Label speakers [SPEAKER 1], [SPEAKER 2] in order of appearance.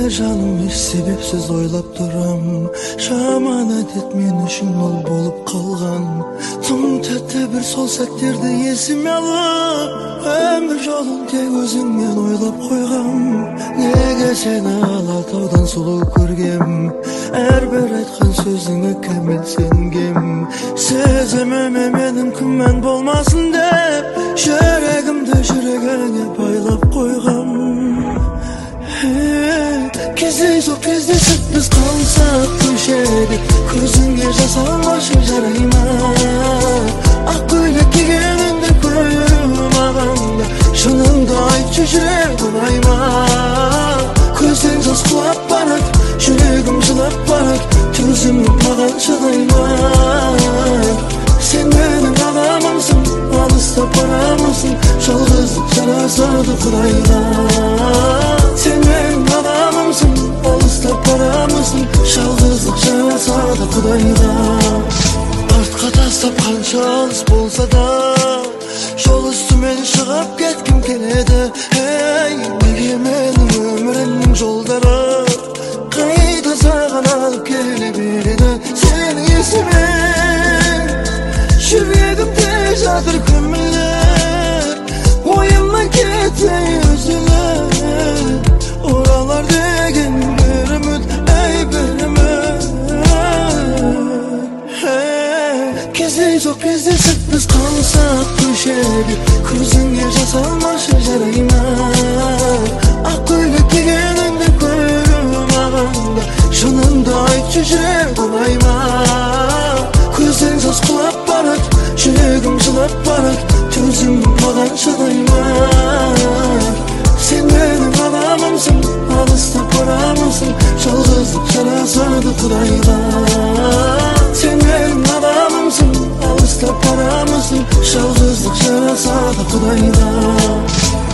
[SPEAKER 1] жаным еш себепсіз ойлап тұрам. Жаман әдет мен үшін ол болып қалған. Тым тәтті бір сол сәттерді есіме алып, өмір жолын тек өзіңмен ойлап қойғам. Неге сені Алатаудан сұлу көргем, әрбір айтқан сөзіңе кәміл сенгем. Сезіміме менің күмән болмасын деп, жүрегімді жүрегіңе байлап қойғам. Кездейсоқ кездесіп біз қалсақ көшеде, көзіңе жас алмашы жарай ма? Ақ көйлек кигеніңді көрмағанда, шыныңды айтшы жүрек ұнай ма? Көзден жас құлап барады, жүрегім жылап барады, төзімім маған шыдай ма? Сен менің адамымсың, алыстап барамысың, жалғыздық жарасады Құдайға. Сен менің адамымсың, алыстап барамысың, жалғыздық жарасады Құдайға. Артқа тастап қанша алыс болса да, жол үстімен шығып кеткім келеді. Неге менің өмірімнің жолдары қайда саған алып келе береді? Сенің есімен жүрегімде жатыр көмілер, ойымнан кетпей үзілер. Оралар деген бір үміт, әй бір үміт. Кездейсоқ кездесіп біз қалсақ көшеде, көзіңе жас алмашы жарай ма? Ақ көйлек кигеніңді көрмағанда, шыныңды айтшы жүрек ұнай ма? Көзден жас құлап барады, жүрегім жылап барады, төзімім маған шыдай ма? Сен менің адамымсың, алыстап барамысың, жалғыздық жарасады Құдайға. Сен менің адамымсың, алыстап барамысың, жалғыздық жарасады Құдайға.